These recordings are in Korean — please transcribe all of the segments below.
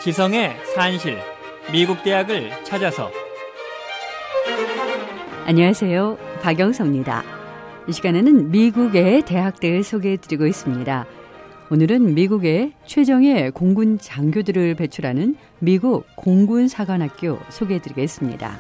지성의 산실, 미국 대학을 찾아서. 안녕하세요. 박영서입니다. 이 시간에는 미국의 대학들을 소개해드리고 있습니다. 오늘은 미국의 최정예 공군 장교들을 배출하는 미국 공군사관학교 소개해드리겠습니다.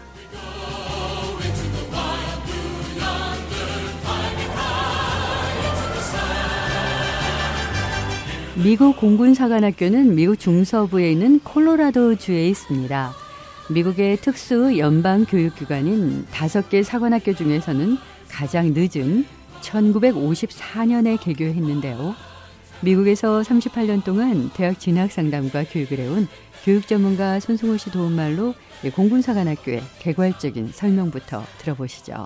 미국 공군사관학교는 미국 중서부에 있는 콜로라도주에 있습니다. 미국의 특수 연방교육기관인 5개 사관학교 중에서는 가장 늦은 1954년에 개교했는데요. 미국에서 38년 동안 대학 진학상담과 교육을 해온 교육 전문가 손승호 씨 도움말로 공군사관학교의 개괄적인 설명부터 들어보시죠.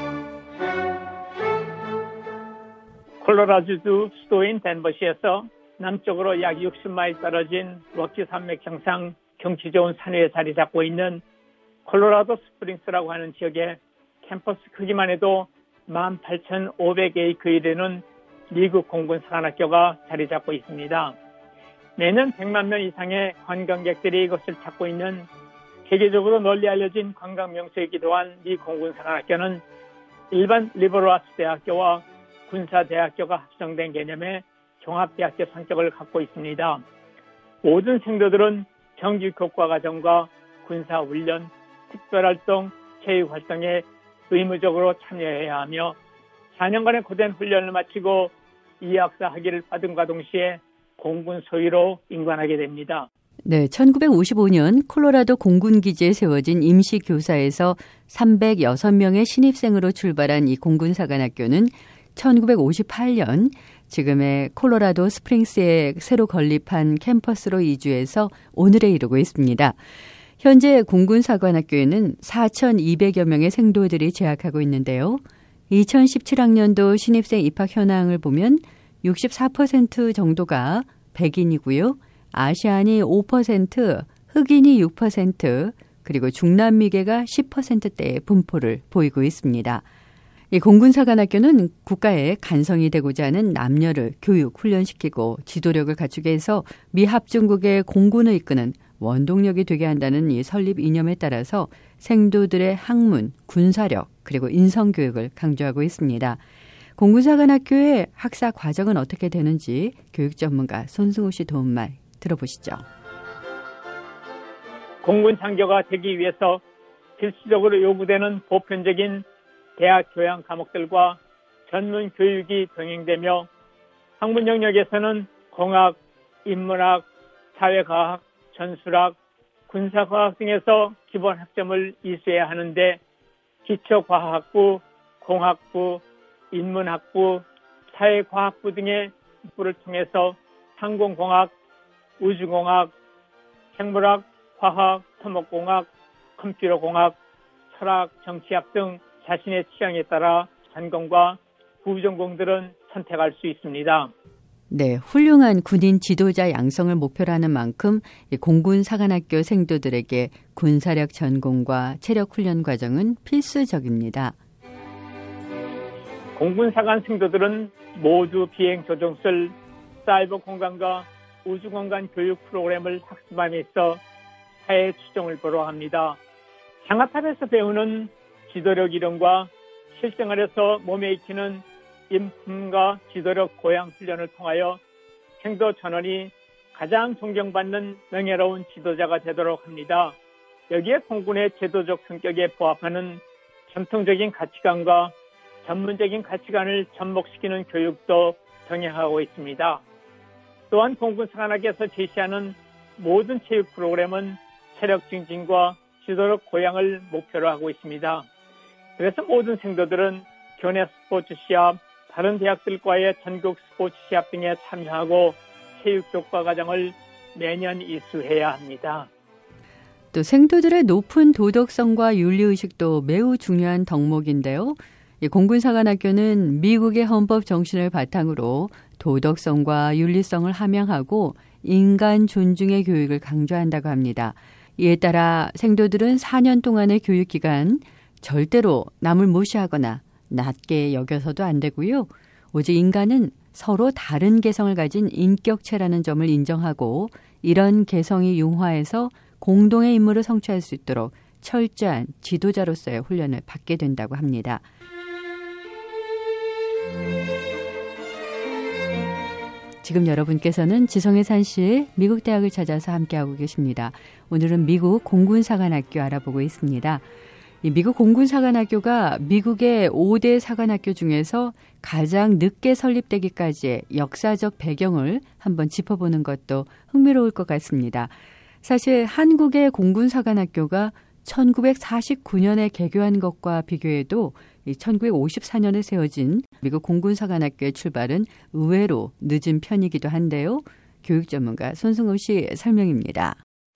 콜로라도주 수도인 덴버시에서 남쪽으로 약 60마일 떨어진 로키 산맥 형상 경치 좋은 산 위에 자리 잡고 있는 콜로라도 스프링스라고 하는 지역의 캠퍼스 크기만 해도 18,500에이크에 이르는 미국 공군사관학교가 자리 잡고 있습니다. 매년 100만 명 이상의 관광객들이 이것을 찾고 있는 세계적으로 널리 알려진 관광 명소이기도 한 미 공군사관학교는 일반 리버럴 아츠 대학교와 군사대학교가 합성된 개념의 종합대학교 성격을 갖고 있습니다. 모든 생도들은 정규 교과과정과 군사훈련, 특별활동, 체육활동에 의무적으로 참여해야 하며 4년간의 고된 훈련을 마치고 이학사 학위를 받음과 동시에 공군 소유로 임관하게 됩니다. 네, 1955년 콜로라도 공군기지에 세워진 임시교사에서 306명의 신입생으로 출발한 이 공군사관학교는 1958년 지금의 콜로라도 스프링스에 새로 건립한 캠퍼스로 이주해서 오늘에 이르고 있습니다. 현재 공군사관학교에는 4,200여 명의 생도들이 재학하고 있는데요. 2017학년도 신입생 입학 현황을 보면 64% 정도가 백인이고요. 아시안이 5%, 흑인이 6%, 그리고 중남미계가 10%대의 분포를 보이고 있습니다. 이 공군사관학교는 국가의 간성이 되고자 하는 남녀를 교육, 훈련시키고 지도력을 갖추게 해서 미 합중국의 공군을 이끄는 원동력이 되게 한다는 이 설립 이념에 따라서 생도들의 학문, 군사력, 그리고 인성교육을 강조하고 있습니다. 공군사관학교의 학사 과정은 어떻게 되는지 교육 전문가 손승호 씨 도움말 들어보시죠. 공군 장교가 되기 위해서 필수적으로 요구되는 보편적인 대학 교양 과목들과 전문 교육이 병행되며 학문 영역에서는 공학, 인문학, 사회과학, 전술학, 군사과학 등에서 기본 학점을 이수해야 하는데 기초과학부, 공학부, 인문학부, 사회과학부 등의 학부를 통해서 항공공학, 우주공학, 생물학, 화학, 토목공학, 컴퓨터공학, 철학, 정치학 등 자신의 취향에 따라 전공과 부전공들은 선택할 수 있습니다. 네, 훌륭한 군인 지도자 양성을 목표로 하는 만큼 공군사관학교 생도들에게 군사력 전공과 체력 훈련 과정은 필수적입니다. 공군사관 생도들은 모두 비행 조종술, 사이버 공간과 우주 공간 교육 프로그램을 학습함에 사회 추종을 보러 합니다. 상하탑에서 배우는 지도력 이론과 실생활에서 몸에 익히는 인품과 지도력 고양 훈련을 통하여 생도 전원이 가장 존경받는 명예로운 지도자가 되도록 합니다. 여기에 공군의 제도적 성격에 부합하는 전통적인 가치관과 전문적인 가치관을 접목시키는 교육도 병행하고 있습니다. 또한 공군사관학에서 제시하는 모든 체육 프로그램은 체력 증진과 지도력 고양을 목표로 하고 있습니다. 그래서 모든 생도들은 교내 스포츠 시합, 다른 대학들과의 전국 스포츠 시합 등에 참여하고 체육 교과 과정을 매년 이수해야 합니다. 또 생도들의 높은 도덕성과 윤리의식도 매우 중요한 덕목인데요. 이 공군사관학교는 미국의 헌법 정신을 바탕으로 도덕성과 윤리성을 함양하고 인간 존중의 교육을 강조한다고 합니다. 이에 따라 생도들은 4년 동안의 교육기간 절대로 남을 무시하거나 낮게 여겨서도 안 되고요. 오직 인간은 서로 다른 개성을 가진 인격체라는 점을 인정하고 이런 개성이 융화해서 공동의 임무를 성취할 수 있도록 철저한 지도자로서의 훈련을 받게 된다고 합니다. 지금 여러분께서는 지성의 산실 미국 대학을 찾아서 함께하고 계십니다. 오늘은 미국 공군사관학교 알아보고 있습니다. 이 미국 공군사관학교가 미국의 5대 사관학교 중에서 가장 늦게 설립되기까지의 역사적 배경을 한번 짚어보는 것도 흥미로울 것 같습니다. 사실 한국의 공군사관학교가 1949년에 개교한 것과 비교해도 1954년에 세워진 미국 공군사관학교의 출발은 의외로 늦은 편이기도 한데요. 교육 전문가 손승우 씨 설명입니다.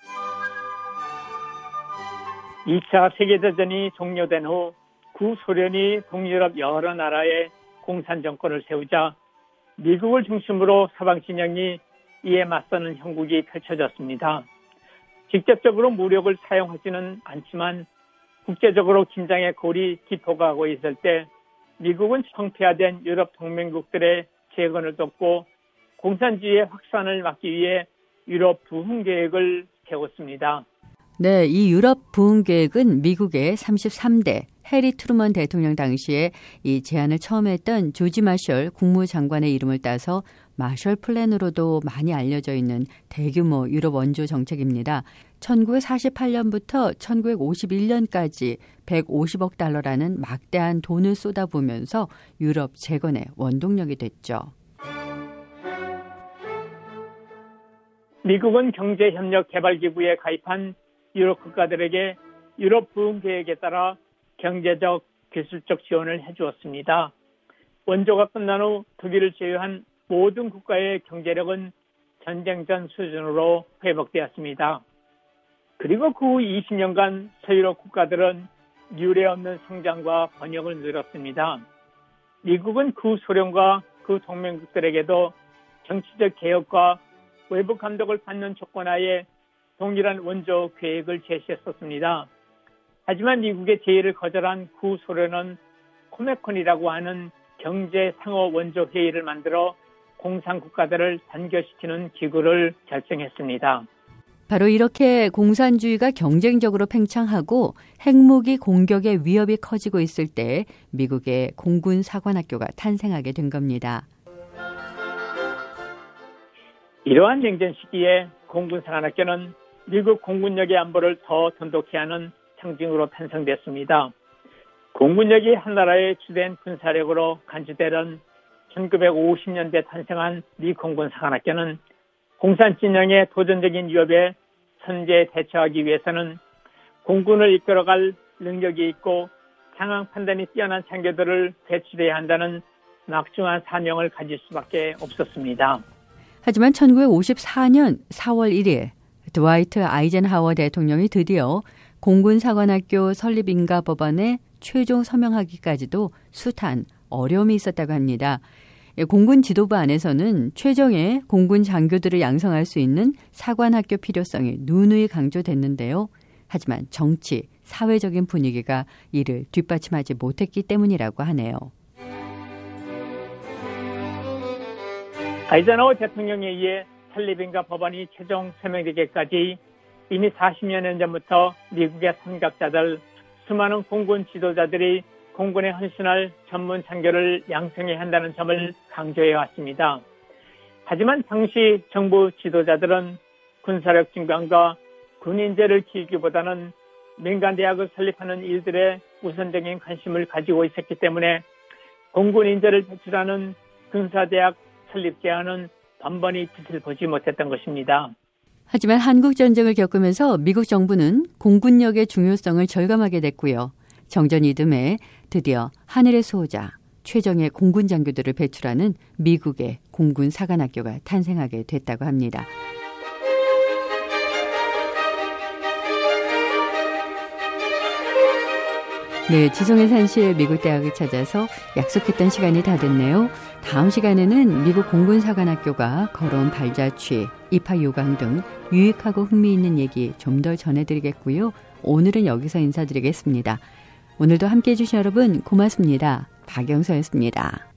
2차 세계대전이 종료된 후 구소련이 동유럽 여러 나라에 공산 정권을 세우자 미국을 중심으로 서방 진영이 이에 맞서는 형국이 펼쳐졌습니다. 직접적으로 무력을 사용하지는 않지만 국제적으로 긴장의 골이 깊어가고 있을 때 미국은 성폐화된 유럽 동맹국들의 재건을 돕고 공산주의의 확산을 막기 위해 유럽 부흥 계획을 세웠습니다. 네, 이 유럽 부흥 계획은 미국의 33대 해리 트루먼 대통령 당시에 이 제안을 처음 했던 조지 마셜 국무장관의 이름을 따서 마셜 플랜으로도 많이 알려져 있는 대규모 유럽 원조 정책입니다. 1948년부터 1951년까지 150억 달러라는 막대한 돈을 쏟아부으면서 유럽 재건의 원동력이 됐죠. 미국은 경제협력개발기구에 가입한 유럽 국가들에게 유럽 부흥 계획에 따라 경제적, 기술적 지원을 해주었습니다. 원조가 끝난 후 독일을 제외한 모든 국가의 경제력은 전쟁 전 수준으로 회복되었습니다. 그리고 그 후 20년간 서유럽 국가들은 유례 없는 성장과 번영을 누렸습니다. 미국은 그 소련과 그 동맹국들에게도 정치적 개혁과 외부 감독을 받는 조건하에 동일한 원조 계획을 제시했었습니다. 하지만 미국의 제의를 거절한 구소련은 코메콘이라고 하는 경제 상호 원조 회의를 만들어 공산국가들을 단결시키는 기구를 결정했습니다. 바로 이렇게 공산주의가 경쟁적으로 팽창하고 핵무기 공격의 위협이 커지고 있을 때 미국의 공군사관학교가 탄생하게 된 겁니다. 이러한 냉전 시기에 공군사관학교는 미국 공군력의 안보를 더 돈독히 하는 상징으로 탄생됐습니다. 공군력이 한 나라의 주된 군사력으로 간주되던 1950년대 탄생한 미 공군사관학교는 공산 진영의 도전적인 위협에 선제에 대처하기 위해서는 공군을 이끌어갈 능력이 있고 상황 판단이 뛰어난 장교들을 배출해야 한다는 막중한 사명을 가질 수밖에 없었습니다. 하지만 1954년 4월 1일 드와이트 아이젠하워 대통령이 드디어 공군사관학교 설립 인가 법안에 최종 서명하기까지도 숱한 어려움이 있었다고 합니다. 공군 지도부 안에서는 최정예 공군 장교들을 양성할 수 있는 사관학교 필요성이 누누이 강조됐는데요. 하지만 정치, 사회적인 분위기가 이를 뒷받침하지 못했기 때문이라고 하네요. 아이젠하워 대통령에 의해 설립인가 법안이 최종 서명되기까지 이미 40여 전부터 미국의 선각자들, 수많은 공군 지도자들이 공군에 헌신할 전문 장교를 양성해야 한다는 점을 강조해 왔습니다. 하지만 당시 정부 지도자들은 군사력 증강과 군 인재를 키우기보다는 민간 대학을 설립하는 일들에 우선적인 관심을 가지고 있었기 때문에 공군 인재를 배출하는 군사대학 설립 제안은 번번이 빛을 보지 못했던 것입니다. 하지만 한국전쟁을 겪으면서 미국 정부는 공군력의 중요성을 절감하게 됐고요. 정전 이듬해 드디어 하늘의 수호자, 최정예 공군 장교들을 배출하는 미국의 공군 사관학교가 탄생하게 됐다고 합니다. 네, 지성의 산실 미국 대학을 찾아서 약속했던 시간이 다 됐네요. 다음 시간에는 미국 공군사관학교가 걸어온 발자취, 입학 요강 등 유익하고 흥미있는 얘기 좀 더 전해드리겠고요. 오늘은 여기서 인사드리겠습니다. 오늘도 함께해 주신 여러분 고맙습니다. 박영서였습니다.